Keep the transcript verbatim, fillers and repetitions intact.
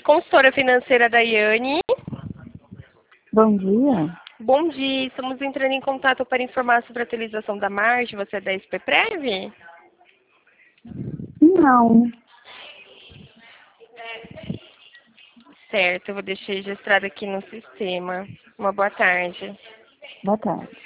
Consultora financeira Daiane. Bom dia. Bom dia, estamos entrando em contato para informar sobre a atualização da margem. Você é da S P Prev? Não. Certo, eu vou deixar registrado aqui no sistema. Uma boa tarde. Boa tarde.